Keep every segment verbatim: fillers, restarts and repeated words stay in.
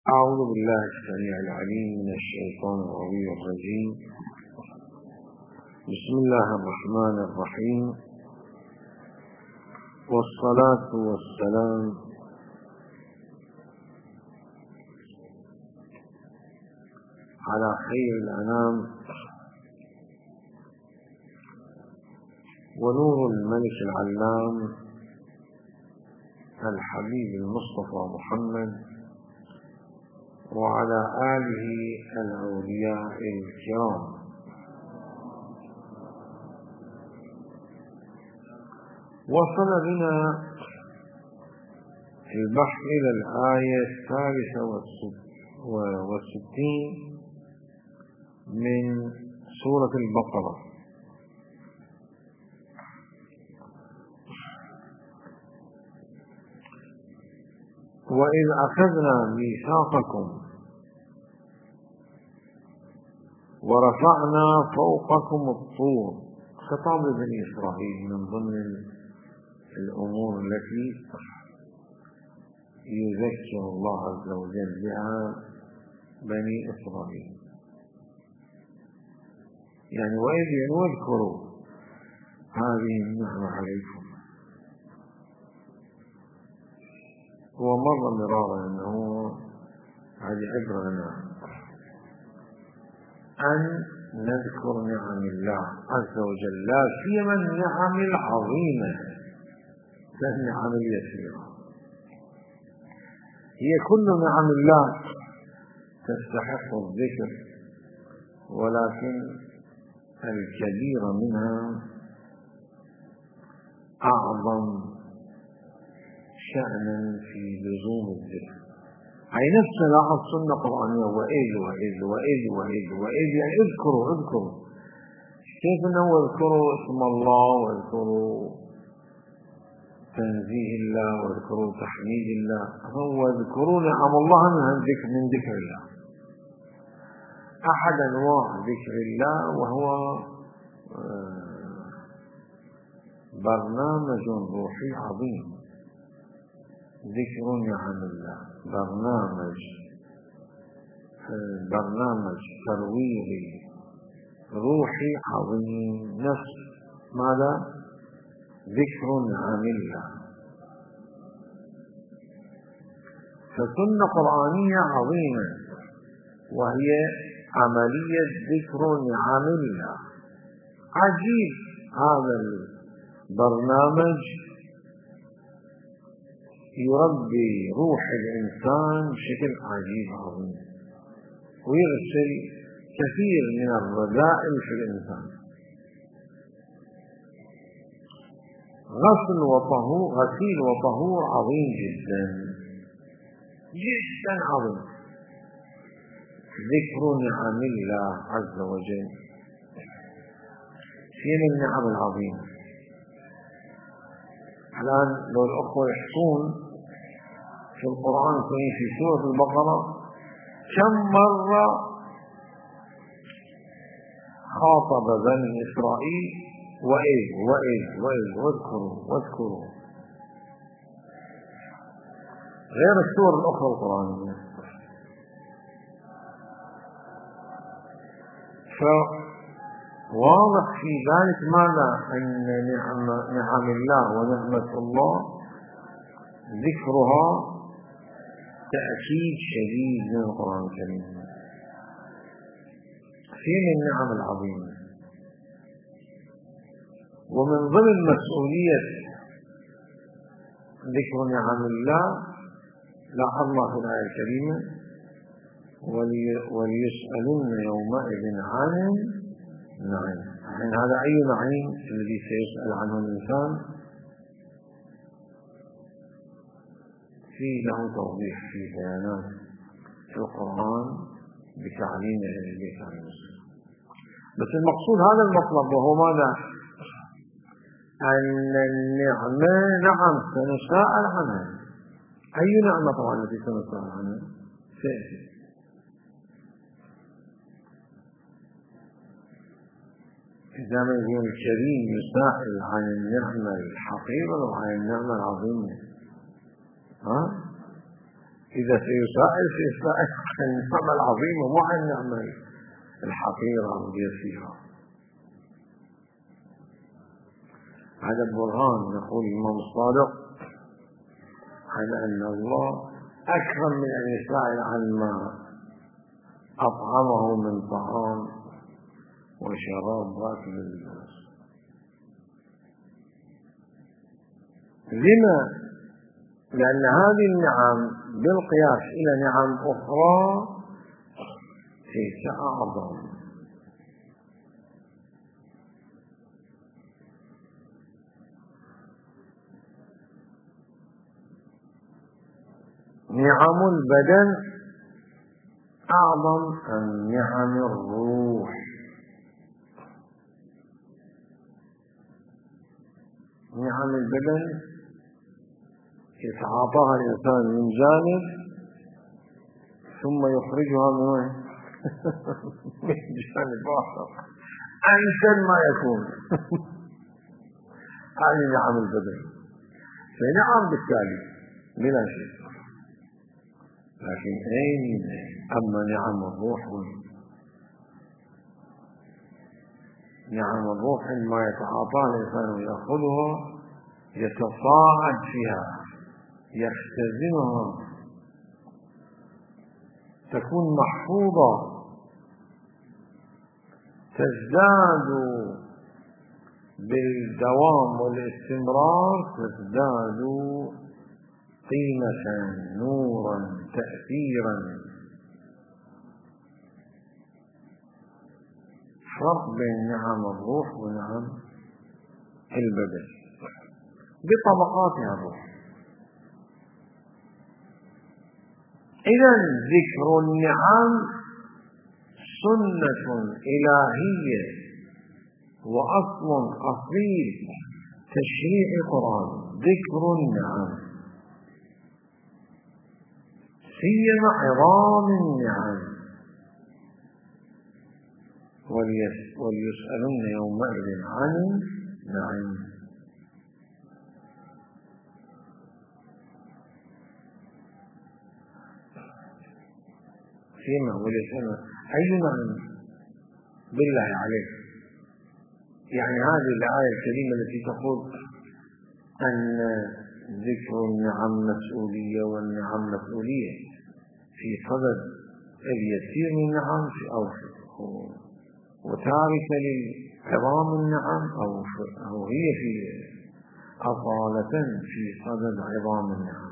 أعوذ بالله السميع العليم من الشيطان الرجيم. بسم الله الرحمن الرحيم، والصلاة والسلام على خير الأنام ونور الملك العلام الحبيب المصطفى محمد وعلى آله الأولياء الكرام. وصل بنا البحث إلى الآية الثالثة والستين من سورة البقرة. وإذ أخذنا ميثاقكم ورفعنا فوقكم الطور، خطاب بني إسرائيل من ضمن الأمور التي يذكر الله عز وجل بها بني إسرائيل. يعني وإذ واذكروا هذه النعمة عليكم. هو مر مرارا أنه هذه عبرة لنا أن نذكر نعم الله عز وجل، لا سيما النعم العظيمة كالنعم اليسيرة. هي كل نعم الله تستحق الذكر، ولكن الكبير منها أعظم شأنا في لزوم الذكر. أي نفس لاحظ سنة قرآنية، وإذ وإذ وإذ وإذ وإذ يعني اذكروا اذكروا. كيف أنه اذكروا اسم الله واذكروا تنزيه الله واذكروا تحميد الله، هو اذكروا نعم الله من ذكر من ذكر الله. أحد أنواع ذكر الله وهو برنامج روحي عظيم، ذكر نعم الله، برنامج برنامج ترويحي روحي عظيم. نفس ماذا؟ ذكر نعم الله. فسنة قرآنية عظيمة وهي عملية ذكر نعم الله. عجيب هذا البرنامج يربي روح الإنسان بشكل عجيب عظيم، ويغسل كثير من الرذائل في الإنسان. غسل وطهور غسيل وطهور عظيم جدا جدا عظيم. ذكر نعم الله عز وجل في من النعم العظيمة. الآن لو الأخوة يحصون في القرآن في سورة البقرة كم مرة خاطب بني إسرائيل وإذ وإذ وإذ واذكروا واذكروا، غير السور الأخرى القرآنية. فواضح في ذلك ماذا؟ أن نعم, نعم الله ونعمة الله ذكرها تأكيد شديد من القرآن الكريم في النعم العظيمة. ومن ضمن مسؤولية ذكر نعم الله لاحظ الله في الآية الكريمة وليسألون يومئذ عن النعيم. يعني هذا أي نعيم الذي سيسأل عنه الإنسان؟ في له توضيح في بيانات في القرآن بتعليم النبي صلى الله عليه وسلم. بس المقصود هذا المطلب، وهو ماذا؟ أن النعمة نعم سنسأل عنها. أي نعمة طبعا التي سنسأل عنها؟ سيأتي. إذا ما يكون الكريم يسأل عن النعمة الحقيقة وعن النعمة العظيمة، ها؟ إذا سيسائل سيسائل عن النعمة العظيمة مو عن النعمة الحقيرة واليسيرة. هذا البرهان يقول الإمام الصادق على أن الله أكرم من أن يسائل عن ما أطعمه من طعام وشراب واكل اللباس. لما؟ لأن هذه النعم بالقياس إلى نعم أخرى ليس أعظم. نعم البدن أعظم من نعم الروح. نعم البدن يتعاطاها الإنسان من جانب ثم يخرجها من وين؟ من جانب آخر أنسن ما يكون. هذه نعم البدن، فنعم بالتالي بلا شيء. لكن أين أما نعم الروح وين؟ نعم الروح ما يتعاطاها الإنسان ويأخذها يتصاعد فيها، يختزنها، تكون محفوظة، تزداد بالدوام والاستمرار، تزداد قيمة، نورا، تأثيرا. فرق بين نعم الروح ونعم البدن بطبقاتها الروح. إذا ذكر النعم سنة إلهية وأصل أصيل تشريع القرآن. ذكر النعم سيما عظام النعم. وليسألن يومئذ عن النعيم. سيما وليسألن أي نعم بالله عليك. يعني هذه الآية الكريمة التي تقول أن ذكر النعم مسؤولية والنعم مسؤولية في صدد اليسير من النعم أو وتاركة لعظام النعم أو, أو هي في أصالة في صدد عظام النعم.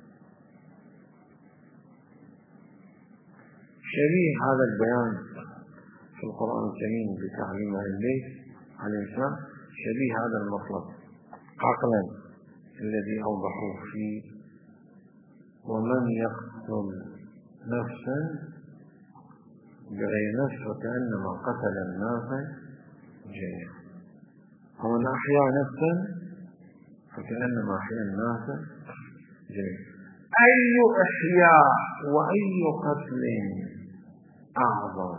شبيه هذا البيان في القرآن الكريم بتعليم الليث عليه السلام، شبيه هذا المطلب عقلا الذي أوضحوه فيه: ومن يقتل نفسا بغير نفس فكأنما قتل الناس جميعا، ومن أحيا نفسا فكأنما أحيا الناس جميعا. أي إحياء وأي قتل أعظم؟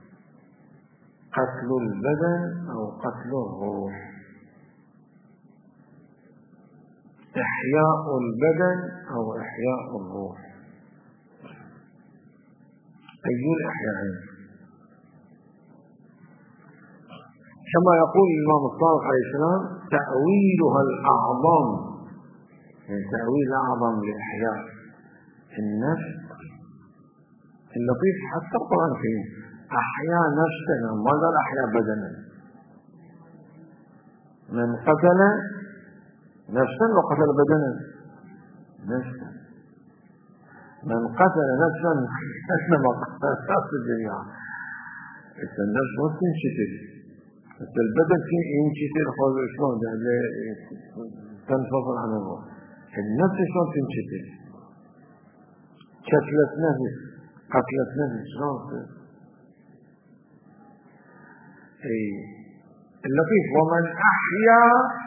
قتل البدن أو قتل الروح؟ إحياء البدن أو إحياء الروح؟ أي الإحياءين؟ كما يقول الإمام الصادق عليه السلام: تأويلها الأعظم، يعني تأويل أعظم لإحياء النفس. اللطيف حتى القرآن الكريم أحيا نفسنا، ما قال أحيا بدنا. من قتل نفسا وقتل بدنا نفسا، من قتل نفسا كأنما قتل الناس جميعا. النفس ما تنشتت، البدن ينشتت شلون تنفصل عن الروح. النفس شلون تنشتت؟ قتلت نفس، قتلت نفس شلون؟ اي اللطيف: ومن احيا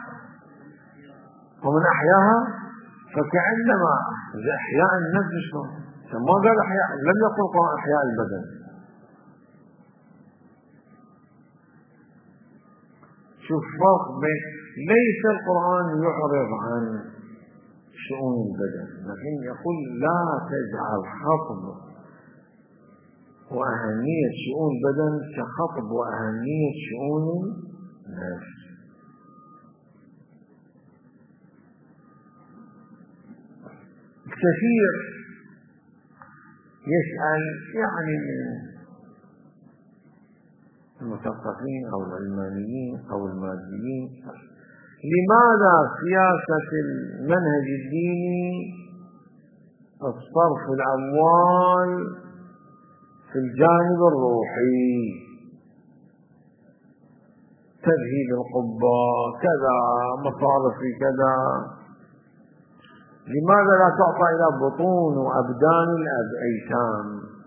ومن احياها فكأنما احياء النفس شلون؟ ما قال احياء، لم يقل القرآن احياء البدن. شوف فرق بين، ليس القرآن يعرض عن شؤون البدن، لكن يقول لا تجعل خطب وأهمية شؤون البدن كخطب وأهمية شؤون النفس. كثير يسأل يعني المثقفين أو العلمانيين أو الماديين: لماذا سياسة المنهج الديني صرف الأموال في الجانب الروحي، تذهيب القبة كذا، مصارف كذا، لماذا لا تعطى إلى بطون وأبدان الأيتام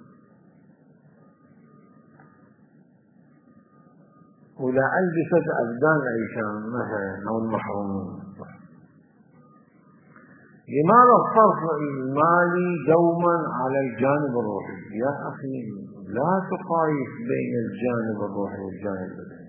ولا ألبسة أبدان الأيتام مثلا أو المحرومين؟ لماذا الصرف المالي دوما على الجانب الروحي؟ يا أخي لا تقايس بين الجانب الروحي والجانب البدني،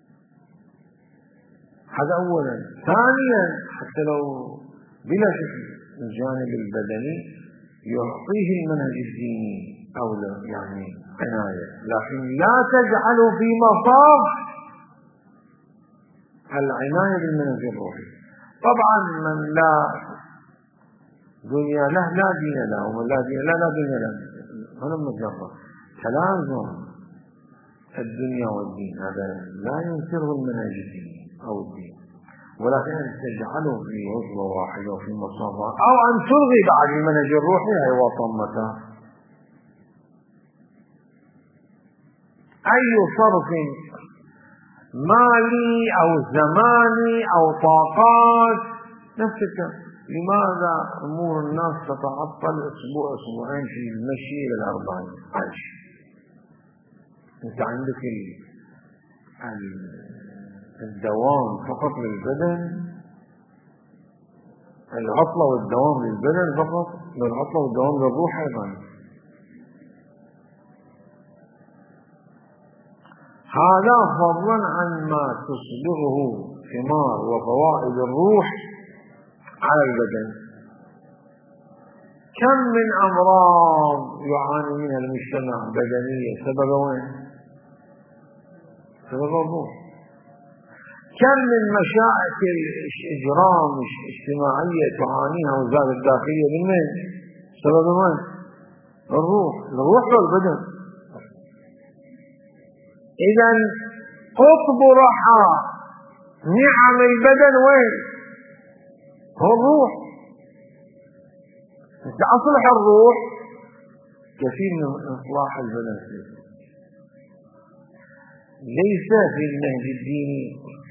هذا أولا. ثانيا حتى لو بلا شك الجانب البدني يعطيه المنهج الديني أو لا يعني عناية، لكن لا تجعله في مصاف العناية بالمنهج الروحي. طبعا من لا دنيا له لا دين له، ومن لا دين له لا دنيا له، هذا مجرد تلازم الدنيا والدين، هذا لا ينكره المنهج الديني أو الدين، ولكن أن تجعله في عضو واحد وفي مصاف أو أن تلغي بعد المنهج الروحي هي وطمته. أي صرف مالي أو زماني أو طاقات نفس الكلام. لماذا أمور الناس تتعطل أسبوع أسبوعين في المشي إلى الأربعين؟ عايش أنت عندك الدوام فقط للبدن، العطلة والدوام للبدن فقط، والعطلة والدوام للروح أيضا. هذا فضلا عن ما تصبغه ثمار وفوائد الروح على البدن. كم من أمراض يعاني منها المجتمع بدنية سبب وين؟ سبب الروح. كم من مشاكل إجرام اجتماعية تعانيها وزارة الداخلية من من؟ سبب وين؟ الروح. الروح والبدن. إذا قطب رحى نعم البدن وين؟ هو الروح. أصلح الروح كثير من إصلاح البدن. ليس في المنهج الديني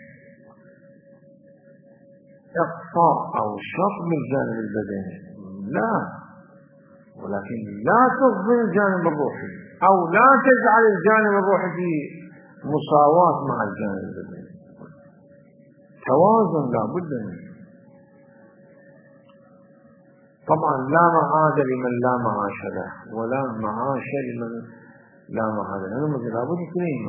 إقصاء أو شطب الجانب البدني، لا، ولكن لا تظلم الجانب الروحي أو لا تجعل الجانب الروحي في مساواة مع الجانب البدني. توازن لا بد منه. طبعا لا معاد لمن لا معاش له، ولا معاش لمن لا معاد له، لا بد اثنين،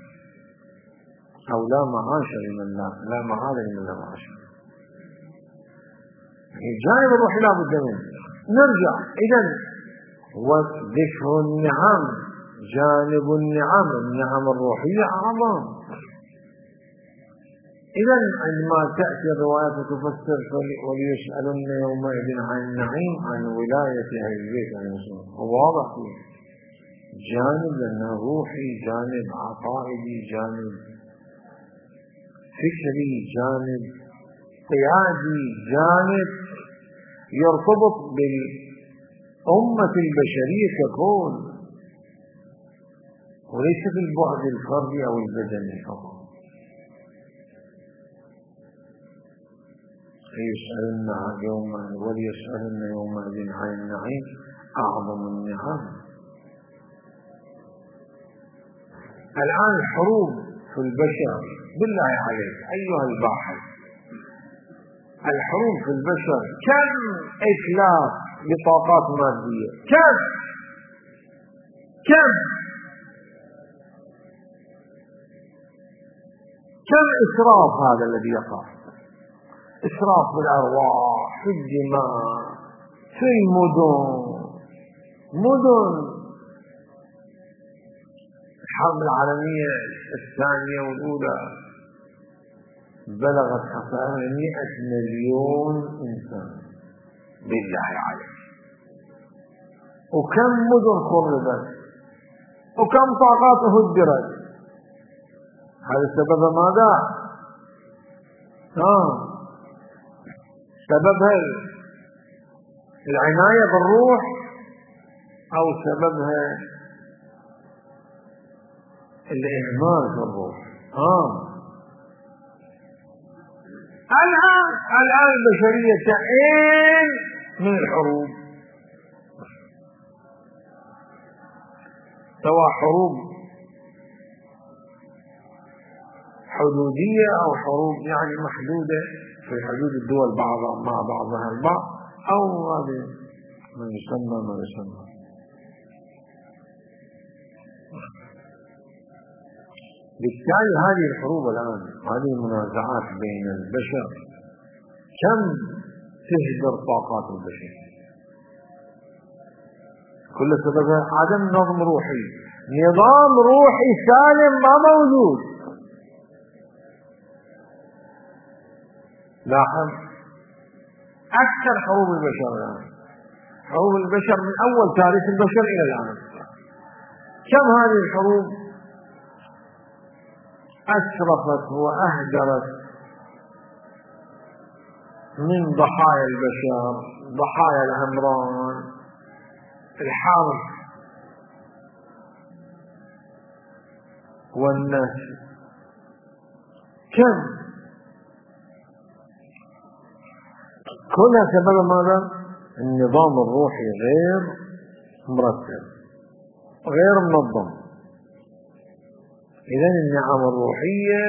أو لا معاش لمن لا لا معاد لمن لا معاش له. الجانب الروحي لا بد منه. نرجع إذن وذكر النعم، جانب النعم، النعم الروحية أعظم. إذا عندما تأتي الروايات تفسر وليسألن يومئذ عن النعيم عن ولاية أهل البيت عليه السلام، واضح جانب لأنه روحي، جانب عقائدي، جانب فكري، جانب قيادي، جانب يرتبط بالأمة البشرية ككل، وليس بالبعد الفردي أو البدني فقط. يسألن يوم وليسألن يومئذ عن النعيم أعظم النعم. الآن الحروب في البشر، بالله عليك أيها الباحث، الحروب في البشر كم إتلاف بطاقات مادية، كم كم كم إسراف هذا الذي يقع، إسراف بالأرواح، في الدماء، في المدن. مدن الحرب العالمية الثانية والأولى بلغت خسائر مئة مليون إنسان بالله عليك، وكم مدن خربت، وكم طاقات هدرت. هذا سبب ماذا؟ آه. سببها العناية بالروح أو سببها الإهمال بالروح؟ آه. الآن الآن البشرية تعين من الحروب، سواء حروب حدودية أو حروب يعني محدودة في حدود الدول بعضها مع بعضها البعض، أو هذه ما يسمى ما يسمى. بالتالي هذه الحروب الآن، هذه المنازعات بين البشر كم تهدر طاقات البشر؟ كل سببها عدم نظم روحي. نظام روحي سالم ما موجود. لاحظ أكثر حروب البشر الآن، حروب البشر من أول تاريخ البشر إلى الآن، كم هذه الحروب أسرفت وأهدرت من ضحايا البشر، ضحايا العمران، الحرب والنسل. كم كلها سبب ماذا؟ النظام الروحي غير مرتب، غير منظم. إذن النعم الروحية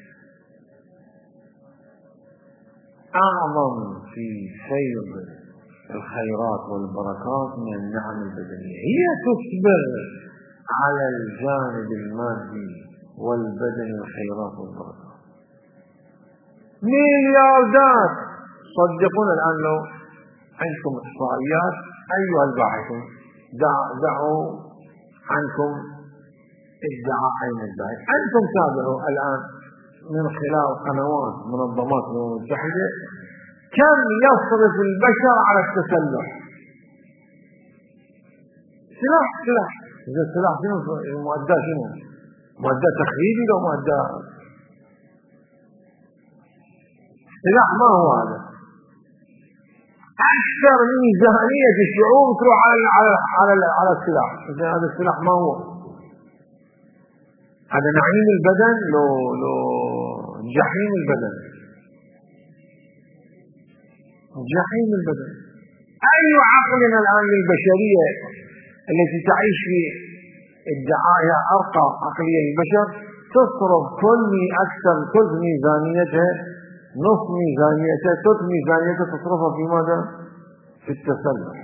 أعظم في فيض الخيرات والبركات من النعم البدنية. هي تسبغ على الجانب المادي والبدني الخيرات والبركات. ملياردات. صدقونا الآن لو عندكم إحصائيات أيها الباحثون، دعوا عنكم ادعاء عين الباحث، أنتم تابعوا الآن من خلال قنوات منظمات الأمم المتحدة كم يصرف البشر على التسلح. سلاح سلاح إذا السلاح شنو المؤدى؟ شنو مؤدى تخريبي لو مؤدى سلاح؟ ما هو هذا؟ أكثر ميزانية الشعوب تروح على على على على السلاح. هذا السلاح ما هو؟ هذا نعيم البدن لو لو جحيم البدن، جحيم البدن. أي عقل الآن للبشرية التي تعيش في ادعائها أرقى عقلية للبشر تصرف كل أكثر كل ميزانيتها، نصف ميزانيتها، ثلث ميزانيتها تصرفها في ماذا؟ في التسلح.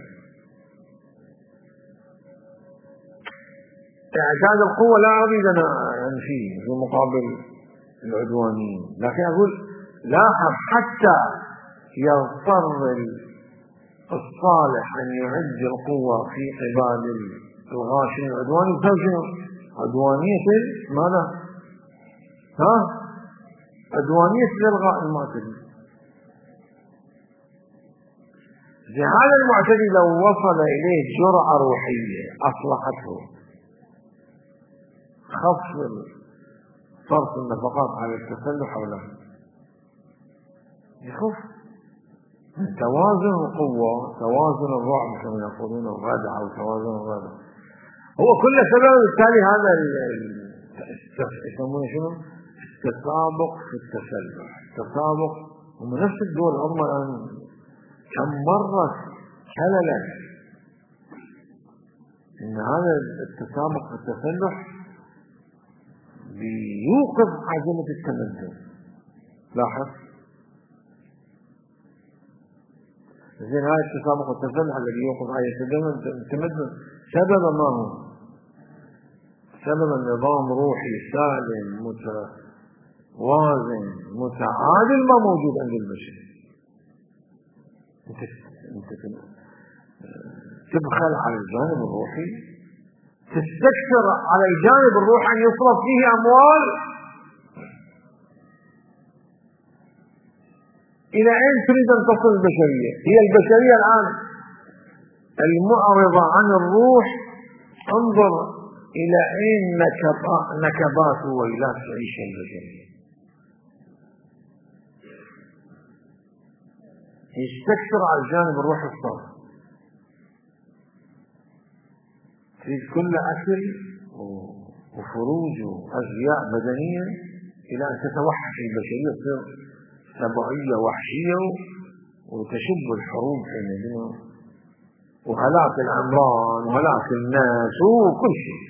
إعداد القوة لا أريد أن أنفيه في مقابل العدوانيين، لكن أقول لاحظ حتى يضطر الصالح أن يعد القوة في قبال الغاشم العدواني بسبب شنو؟ عدوانية ماذا؟ ها؟ عدوانية الإلغاء المعتدي. في هذا المعتدي لو وصل إليه جرعة روحية أصلحته، خفض صرف النفقات على التسلح ولا يخف توازن القوة، توازن الرعب كما يقولون الردع أو توازن الردع، هو كل سبب. بالتالي هذا يسمونه شنو؟ التسابق في التسلح. التسابق ومن نفس الدول العظمى الآن كم مرة خللت إن هذا التسابق في التسلح بيوقف عزيمة التمدن. لاحظ زين هذا التسابق والتسلح الذي يوقف عزيمة التمدن سبب ما هو؟ سبب النظام روحي سالم متوازن متعادل ما موجود عند البشر. أنت أنت تبخل على الجانب الروحي، تستكثر على الجانب الروحي أن يصرف فيه أموال. إلى أين تريد أن تصل البشرية؟ هي البشرية الآن المعرضة عن الروح، انظر إلى أين نكبات وويلات تعيش البشرية. يستكثر على الجانب الروحي الصالح، تريد كل أكل وفروج وأشياء بدنية إلى أن تتوحش البشرية، تصير سبعية وحشية وتشب الحروب حينئذ وهلاك الأمران وهلاك الناس وكل شيء.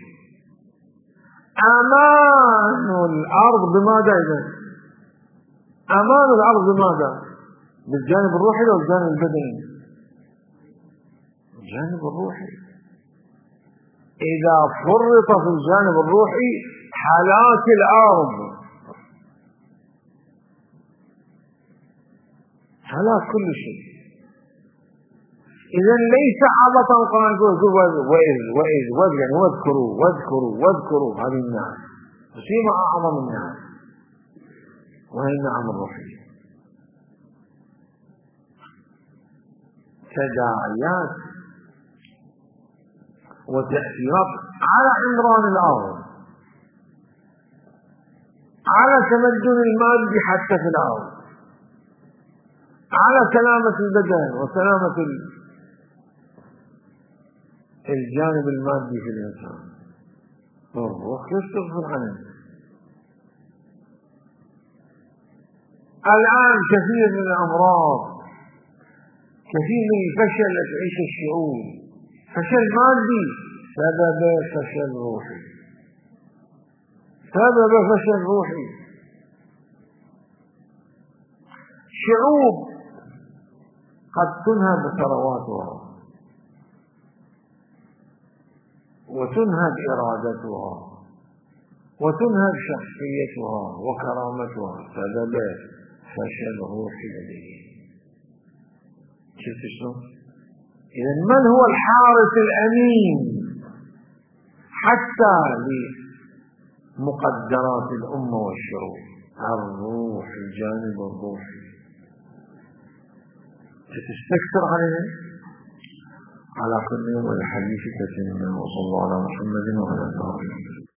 أمان الأرض بماذا إذا؟ أمان الأرض بماذا؟ بالجانب الروحي أو الجانب البدني؟ الجانب الروحي. إذا فرط في الجانب الروحي هلاك الأرض، هلاك كل شيء. إذن ليس عبطا قال وإذ وإذ وإذ يعني واذكروا واذكروا واذكروا هذه النعم، وفيما أعظم النعم وهي النعم الروحية. تداعيات وتأثيرات على عمران الأرض، على تمدن المادي حتى في الأرض، على سلامة البدن وسلامة الجانب المادي في الإنسان. الروح كيف تغفر عنه؟ الآن كثير من الأمراض، كثير من الفشل التي تعيش الشعوب فشل مادي سبب فشل روحي، سبب فشل روحي. شعوب قد تنهب ثرواتها وتنهب إرادتها وتنهب شخصيتها وكرامتها سبب فشل روحي لديه. شفت شلون؟ إذن من هو الحارس الأمين حتى لمقدرات الأمة والشعوب؟ الروح، الجانب الروحي. تستكثر عليه على كل يوم الحديث كثيرا. وصلى الله على محمد وعلى آله.